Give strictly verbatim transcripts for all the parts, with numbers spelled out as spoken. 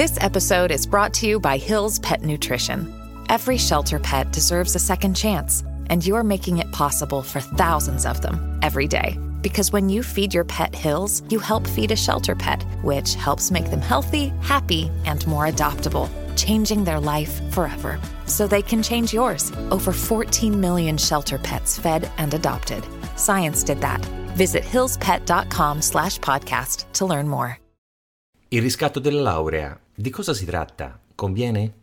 This episode is brought to you by Hill's Pet Nutrition. Every shelter pet deserves a second chance, and you're making it possible for thousands of them every day. Because when you feed your pet Hill's, you help feed a shelter pet, which helps make them healthy, happy, and more adoptable, changing their life forever. So they can change yours. Over fourteen million shelter pets fed and adopted. Science did that. Visit hillspet.com slash podcast to learn more. Il riscatto della laurea, di cosa si tratta? Conviene?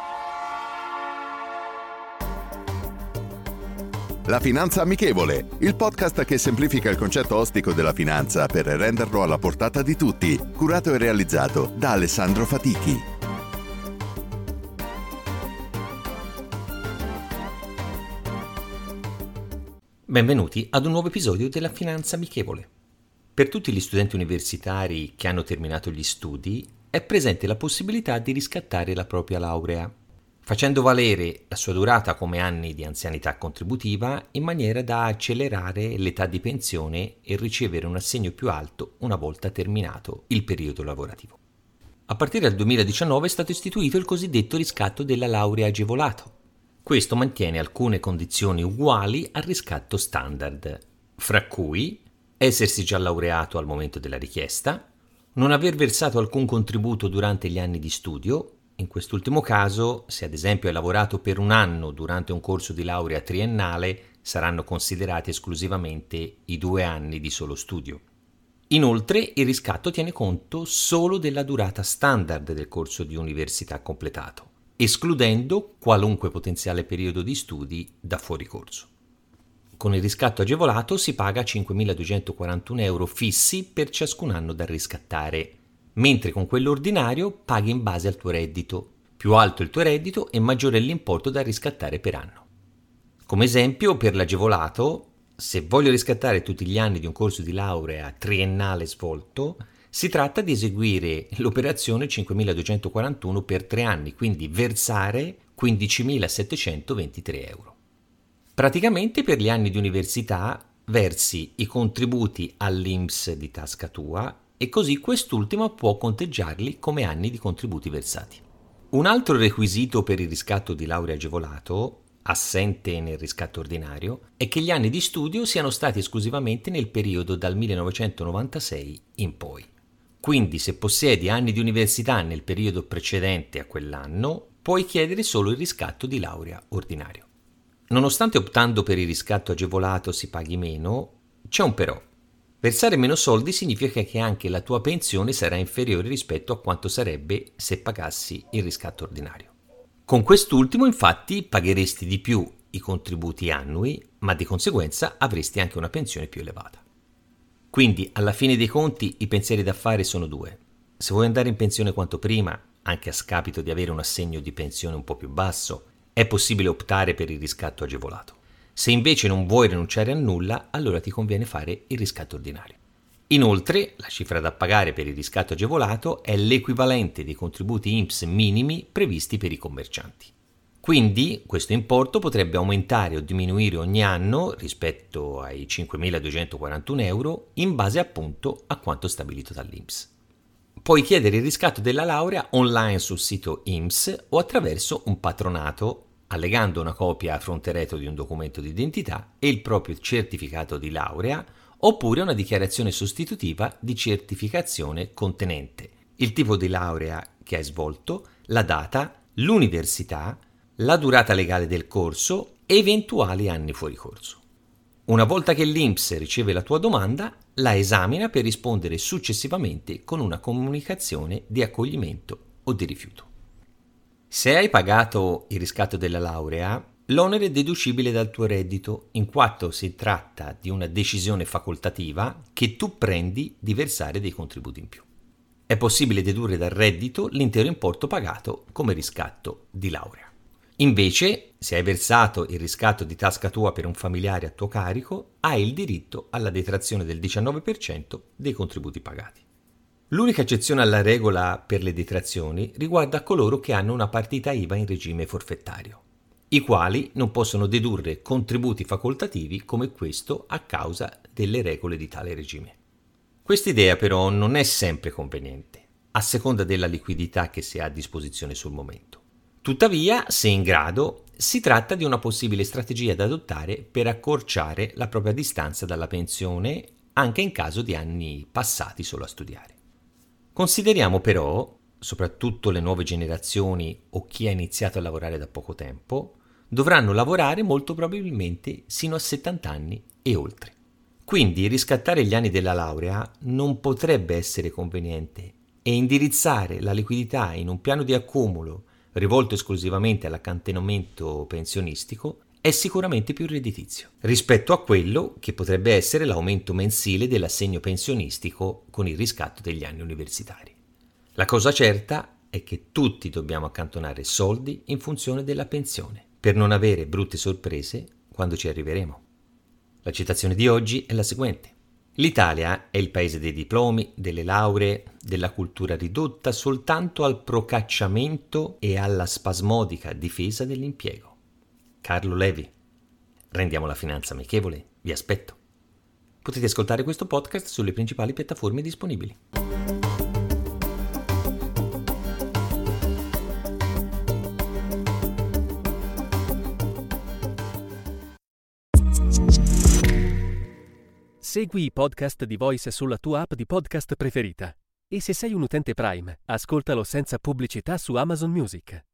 La Finanza Amichevole, il podcast che semplifica il concetto ostico della finanza per renderlo alla portata di tutti, curato e realizzato da Alessandro Fatichi. Benvenuti ad un nuovo episodio della Finanza Amichevole. Per tutti gli studenti universitari che hanno terminato gli studi è presente la possibilità di riscattare la propria laurea, facendo valere la sua durata come anni di anzianità contributiva in maniera da accelerare l'età di pensione e ricevere un assegno più alto una volta terminato il periodo lavorativo. A partire dal duemiladiciannove è stato istituito il cosiddetto riscatto della laurea agevolato. Questo mantiene alcune condizioni uguali al riscatto standard, fra cui essersi già laureato al momento della richiesta, non aver versato alcun contributo durante gli anni di studio. In quest'ultimo caso, se ad esempio hai lavorato per un anno durante un corso di laurea triennale, saranno considerati esclusivamente i due anni di solo studio. Inoltre, il riscatto tiene conto solo della durata standard del corso di università completato, escludendo qualunque potenziale periodo di studi da fuori corso. Con il riscatto agevolato si paga cinquemiladuecentoquarantuno euro fissi per ciascun anno da riscattare, mentre con quello ordinario paghi in base al tuo reddito. Più alto il tuo reddito e maggiore è l'importo da riscattare per anno. Come esempio, per l'agevolato, se voglio riscattare tutti gli anni di un corso di laurea triennale svolto, si tratta di eseguire l'operazione cinquemiladuecentoquarantuno per tre anni, quindi versare quindicimilasettecentoventitré euro. Praticamente per gli anni di università versi i contributi all'I N P S di tasca tua e così quest'ultima può conteggiarli come anni di contributi versati. Un altro requisito per il riscatto di laurea agevolato, assente nel riscatto ordinario, è che gli anni di studio siano stati esclusivamente nel periodo dal millenovecentonovantasei in poi. Quindi se possiedi anni di università nel periodo precedente a quell'anno, puoi chiedere solo il riscatto di laurea ordinario. Nonostante optando per il riscatto agevolato si paghi meno, c'è un però. Versare meno soldi significa che anche la tua pensione sarà inferiore rispetto a quanto sarebbe se pagassi il riscatto ordinario. Con quest'ultimo, infatti, pagheresti di più i contributi annui, ma di conseguenza avresti anche una pensione più elevata. Quindi, alla fine dei conti, i pensieri da fare sono due. Se vuoi andare in pensione quanto prima, anche a scapito di avere un assegno di pensione un po' più basso, è possibile optare per il riscatto agevolato. Se invece non vuoi rinunciare a nulla, allora ti conviene fare il riscatto ordinario. Inoltre, la cifra da pagare per il riscatto agevolato è l'equivalente dei contributi I N P S minimi previsti per i commercianti. Quindi, questo importo potrebbe aumentare o diminuire ogni anno rispetto ai cinquemiladuecentoquarantuno euro in base appunto a quanto stabilito dall'I N P S. Puoi chiedere il riscatto della laurea online sul sito I N P S o attraverso un patronato, allegando una copia a fronte retro di un documento di identità e il proprio certificato di laurea, oppure una dichiarazione sostitutiva di certificazione contenente il tipo di laurea che hai svolto, la data, l'università, la durata legale del corso e eventuali anni fuori corso. Una volta che l'I N P S riceve la tua domanda, la esamina per rispondere successivamente con una comunicazione di accoglimento o di rifiuto. Se hai pagato il riscatto della laurea, l'onere è deducibile dal tuo reddito, in quanto si tratta di una decisione facoltativa che tu prendi di versare dei contributi in più. È possibile dedurre dal reddito l'intero importo pagato come riscatto di laurea. Invece, se hai versato il riscatto di tasca tua per un familiare a tuo carico, hai il diritto alla detrazione del diciannove per cento dei contributi pagati. L'unica eccezione alla regola per le detrazioni riguarda coloro che hanno una partita I V A in regime forfettario, i quali non possono dedurre contributi facoltativi come questo a causa delle regole di tale regime. Quest'idea però non è sempre conveniente. a seconda della liquidità che si ha a disposizione sul momento. Tuttavia, se in grado, si tratta di una possibile strategia da adottare per accorciare la propria distanza dalla pensione anche in caso di anni passati solo a studiare. Consideriamo però, soprattutto le nuove generazioni o chi ha iniziato a lavorare da poco tempo, dovranno lavorare molto probabilmente sino a settanta anni e oltre. Quindi riscattare gli anni della laurea non potrebbe essere conveniente e indirizzare la liquidità in un piano di accumulo rivolto esclusivamente all'accantonamento pensionistico è sicuramente più redditizio rispetto a quello che potrebbe essere l'aumento mensile dell'assegno pensionistico con il riscatto degli anni universitari. La cosa certa è che tutti dobbiamo accantonare soldi in funzione della pensione per non avere brutte sorprese quando ci arriveremo. La citazione di oggi è la seguente. L'Italia è il paese dei diplomi, delle lauree, della cultura ridotta soltanto al procacciamento e alla spasmodica difesa dell'impiego. Carlo Levi. Rendiamo la finanza amichevole. Vi aspetto. Potete ascoltare questo podcast sulle principali piattaforme disponibili. Segui i podcast di Voice sulla tua app di podcast preferita. E se sei un utente Prime, ascoltalo senza pubblicità su Amazon Music.